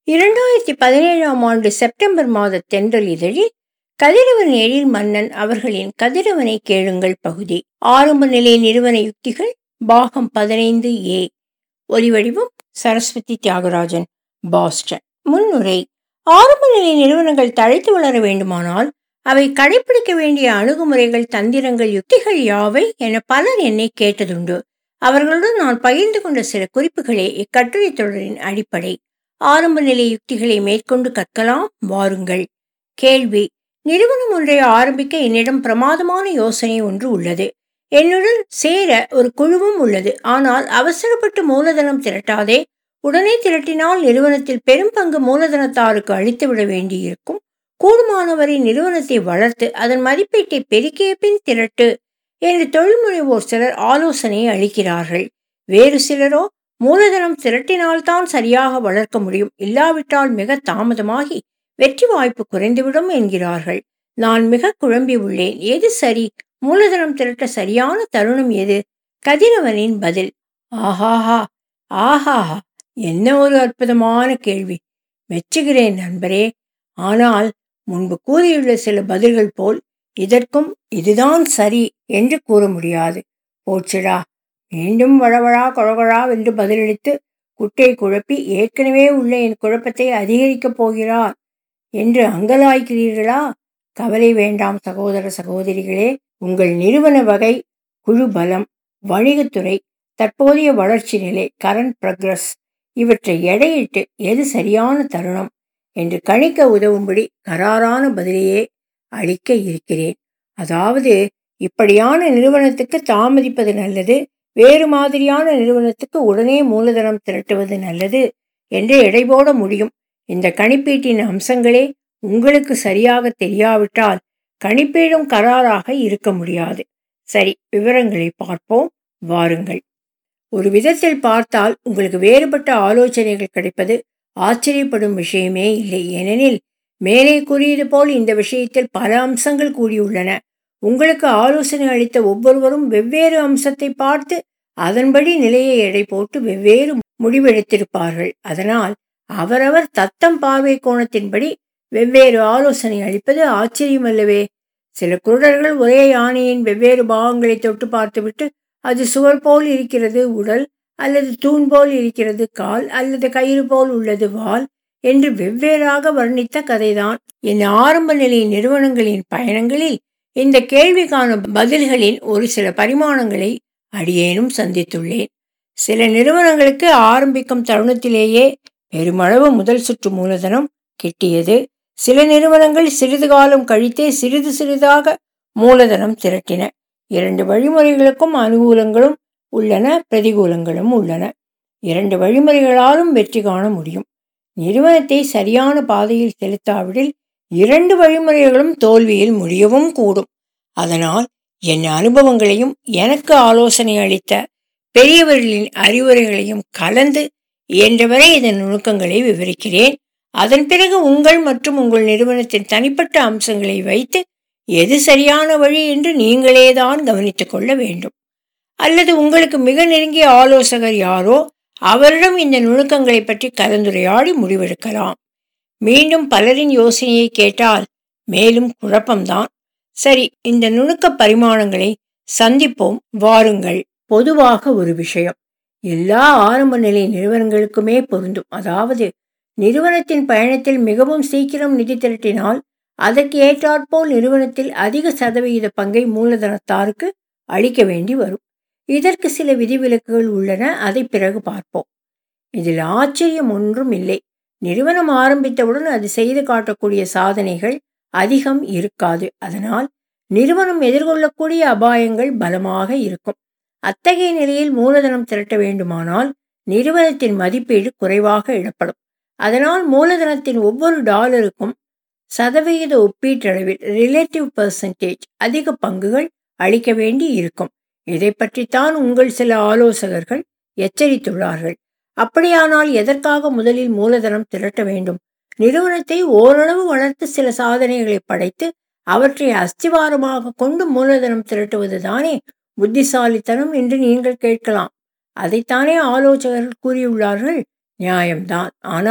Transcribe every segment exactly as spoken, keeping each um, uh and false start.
இரண்டாயிரத்தி பதினேழாம் ஆண்டு செப்டம்பர் மாத தென்றல் இதழில் கதிரவன் எழில் மன்னன் அவர்களின் கதிரவனை கேளுங்கள் பகுதி ஆரம்ப நிலை நிறுவன யுக்திகள் பாகம் பதினைந்து ஏ. ஒலிவடிவம் சரஸ்வதி தியாகராஜன், பாஸ்டன். முன்னுரை. ஆரம்ப நிலை நிறுவனங்கள் தழைத்து வளர வேண்டுமானால் அவை கடைபிடிக்க வேண்டிய அணுகுமுறைகள், தந்திரங்கள், யுக்திகள் யாவை என பலர் என்னை கேட்டதுண்டு. அவர்களுடன் நான் பகிர்ந்து கொண்ட சில குறிப்புகளே இக்கட்டுரை தொடரின் அடிப்படை. ஆரம்ப நிலை யுக்திகளை மேற்கொண்டு கற்கலாம் வாருங்கள். கேள்வி. நிறுவனம் ஒன்றை ஆரம்பிக்க என்னிடம் பிரமாதமான யோசனை ஒன்று உள்ளது. என்னுடன் சேர ஒரு குழுவும் உள்ளது. ஆனால் அவசரப்பட்டு மூலதனம் திரட்டாதே. உடனே திரட்டினால் நிறுவனத்தில் பெரும் பங்கு மூலதனத்தாருக்கு அளித்துவிட வேண்டியிருக்கும். கூடுமானவரை நிறுவனத்தை வளர்த்து அதன் மதிப்பீட்டை பெருக்கிய பின் திரட்டு என்று தொழில் முனைவோர் சிலர் ஆலோசனை அளிக்கிறார்கள். வேறு சிலரோ மூலதனம் திரட்டினால்தான் சரியாக வளர்க்க முடியும், இல்லாவிட்டால் மிக தாமதமாகி வெற்றி வாய்ப்பு குறைந்துவிடும் என்கிறார்கள். நான் மிக குழம்பி உள்ளேன். எது சரி? மூலதனம் திரட்ட சரியான தருணம் எது? கதிரவனின் பதில். ஆஹாஹா ஆஹாஹா என்ன ஒரு அற்புதமான கேள்வி. மெச்சுகிறேன் நண்பரே. ஆனால் முன்பு கூறியுள்ள சில பதில்கள் போல் இதற்கும் இதுதான் சரி என்று கூற முடியாது. போச்சுடா, மீண்டும் வழவழா கொழகொழா என்று பதிலளித்து குட்டை குழப்பி ஏற்கனவே உள்ள என் குழப்பத்தை அதிகரிக்கப் போகிறார் என்று அங்கலாய்க்கிறீர்களா? கவலை வேண்டாம் சகோதர சகோதரிகளே. உங்கள் நிறுவன வகை, குழு பலம், வணிகத்துறை, தற்போதைய வளர்ச்சி நிலை, கரண்ட் ப்ரக்ரஸ் இவற்றை எடையிட்டு எது சரியான தருணம் என்று கணிக்க உதவும்படி கராரான பதிலையே அளிக்க இருக்கிறேன். அதாவது, இப்படியான நிறுவனத்துக்கு தாமதிப்பது நல்லது, வேறு மாதிரியான நிறுவனத்துக்கு உடனே மூலதனம் திரட்டுவது நல்லது என்று எடை போட முடியும். இந்த கணிப்பீட்டின் அம்சங்களே உங்களுக்கு சரியாக தெரியாவிட்டால் கணிப்பீடும் கராராக இருக்க முடியாது. சரி, விவரங்களை பார்ப்போம் வாருங்கள். ஒரு விதத்தில் பார்த்தால் உங்களுக்கு வேறுபட்ட ஆலோசனைகள் கிடைப்பது ஆச்சரியப்படும் விஷயமே இல்லை. ஏனெனில் மேலே கூறியது போல் இந்த விஷயத்தில் பல அம்சங்கள் கூடியுள்ளன. உங்களுக்கு ஆலோசனை அளித்த ஒவ்வொருவரும் வெவ்வேறு அம்சத்தை பார்த்து அதன்படி நிலையை எடை போட்டு வெவ்வேறு முடிவெடுத்திருப்பார்கள். அதனால் அவரவர் தத்தம் பார்வை கோணத்தின்படி வெவ்வேறு ஆலோசனை அளிப்பது ஆச்சரியமல்லவே. சில குருடர்கள் ஒரே யானையின் வெவ்வேறு பாகங்களை தொட்டு பார்த்துவிட்டு அது சுவர் போல் இருக்கிறது உடல், அல்லது தூண் போல் இருக்கிறது கால், அல்லது கயிறு போல் உள்ளது வால் என்று வெவ்வேறாக வர்ணித்த கதைதான். என் ஆரம்ப நிலை நிறுவனங்களின் பயணங்களில் இந்த கேள்விக்கான பதில்களின் ஒரு சில பரிமாணங்களை அடியேனும் சந்தித்துள்ளேன். சில நிறுவனங்களுக்கு ஆரம்பிக்கும் தருணத்திலேயே பெருமளவு முதல் சுற்று மூலதனம் கிட்டியது. சில நிறுவனங்கள் சிறிது காலம் கழித்தே சிறிது சிறிதாக மூலதனம் திரட்டின. இரண்டு வழிமுறைகளுக்கும் அனுகூலங்களும் உள்ளன, பிரதிகூலங்களும் உள்ளன. இரண்டு வழிமுறைகளாலும் வெற்றி காண முடியும். நிறுவனத்தை சரியான பாதையில் செலுத்தாவிடில் இரண்டு வழிமுறைகளும் தோல்வியில் முடியவும் கூடும். அதனால் என் அனுபவங்களையும் எனக்கு ஆலோசனை அளித்த பெரியவர்களின் அறிவுரைகளையும் கலந்து இயன்றவரை இதன் நுணுக்கங்களை விவரிக்கிறேன். அதன் பிறகு உங்கள் மற்றும் உங்கள் நிறுவனத்தின் தனிப்பட்ட அம்சங்களை வைத்து எது சரியான வழி என்று நீங்களேதான் கவனித்துக் கொள்ள வேண்டும். அல்லது உங்களுக்கு மிக நெருங்கிய ஆலோசகர் யாரோ அவரிடம் இந்த நுணுக்கங்களை பற்றி கலந்துரையாடி முடிவெடுக்கலாம். மீண்டும் பலரின் யோசனையை கேட்டால் மேலும் குழப்பம்தான். சரி, இந்த நுணுக்க பரிமாணங்களை சந்திப்போம் வாருங்கள். பொதுவாக ஒரு விஷயம் எல்லா ஆரம்ப நிலை நிறுவனங்களுக்குமே பொருந்தும். அதாவது, நிறுவனத்தின் பயணத்தில் மிகவும் சீக்கிரம் நிதி திரட்டினால் அதற்கு ஏற்றாற்போல் நிறுவனத்தில் அதிக சதவிகித பங்கை மூலதனத்தாருக்கு அளிக்க வேண்டி வரும். இதற்கு சில விதிவிலக்குகள் உள்ளன, அதை பிறகு பார்ப்போம். இதில் ஆச்சரியம் ஒன்றும் இல்லை. நிறுவனம் ஆரம்பித்தவுடன் அது செய்து காட்டக்கூடிய சாதனைகள் அதிகம் இருக்காது. அதனால் நிறுவனம் எதிர்கொள்ளக்கூடிய அபாயங்கள் பலமாக இருக்கும். அத்தகைய நிலையில் மூலதனம் திரட்ட வேண்டுமானால் நிறுவனத்தின் மதிப்பீடு குறைவாக இடப்படும். அதனால் மூலதனத்தின் ஒவ்வொரு டாலருக்கும் சதவிகித ஒப்பீட்டளவில் ரிலேட்டிவ் பெர்சன்டேஜ் அதிக பங்குகள் அளிக்க வேண்டி இருக்கும். இதை பற்றித்தான் உங்கள் சில ஆலோசகர்கள் எச்சரித்துள்ளார்கள். அப்படியானால் எதற்காக முதலில் மூலதனம் திரட்ட வேண்டும்? நிறுவனத்தை ஓரளவு வளர்த்து சில சாதனைகளை படைத்து அவற்றை அஸ்திவாரமாக கொண்டு மூலதனம் திரட்டுவது தானே புத்திசாலித்தனம் என்று நீங்கள் கேட்கலாம். அதைத்தானே ஆலோசகர்கள் கூறியுள்ளார்கள். நியாயம்தான். ஆனால்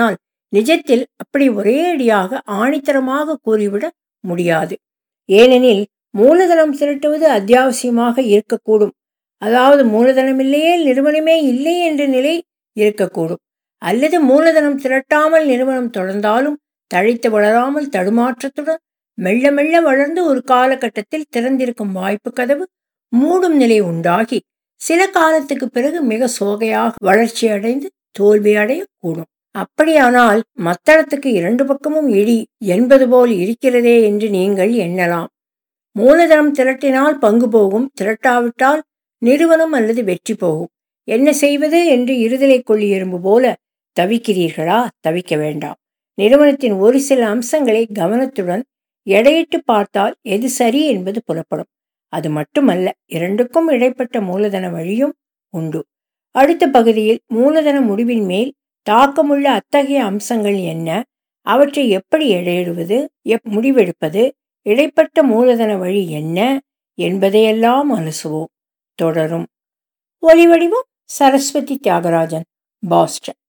நிஜத்தில் அப்படி ஒரேயடியாக ஆணித்தரமாக கூறிவிட முடியாது. ஏனெனில் மூலதனம் திரட்டுவது அத்தியாவசியமாக இருக்கக்கூடும். அதாவது மூலதனமில்லையே நிறுவனமே இல்லை என்ற நிலை இருக்கக்கூடும். அல்லது மூலதனம் திரட்டாமல் நிறுவனம் தொடர்ந்தாலும் தழைத்து வளராமல் தடுமாற்றத்துடன் மெல்ல மெல்ல வளர்ந்து ஒரு காலகட்டத்தில் திறந்திருக்கும் வாய்ப்பு கதவு மூடும் நிலை உண்டாகி சில காலத்துக்கு பிறகு மிக சோகையாக வளர்ச்சி அடைந்து தோல்வி அடையக்கூடும். அப்படியானால் மத்தளத்துக்கு இரண்டு பக்கமும் இடி என்பது போல் இருக்கிறதே என்று நீங்கள் எண்ணலாம். மூலதனம் திரட்டினால் பங்கு போகும், திரட்டாவிட்டால் நிறுவனம் அல்லது வெற்றி போகும். என்ன செய்வது என்று இருதலை கொள்ளி எறும்பு போல தவிக்கிறீர்களா? தவிக்க வேண்டாம். நிறுவனத்தின் ஒரு சில அம்சங்களை கவனத்துடன் எடையிட்டு பார்த்தால் எது சரி என்பது புலப்படும். அது மட்டுமல்ல, இரண்டுக்கும் இடைப்பட்ட மூலதன வழியும் உண்டு. அடுத்த பகுதியில் மூலதன முடிவின் மேல் தாக்கமுள்ள அத்தகைய அம்சங்கள் என்ன, அவற்றை எப்படி எடையிடுவது, எப் முடிவெடுப்பது, இடைப்பட்ட மூலதன வழி என்ன என்பதையெல்லாம் அலசுவோம். தொடரும். ஒலிவடிவம் சரஸ்வதி தியாகராஜன், பாஸ்டன்.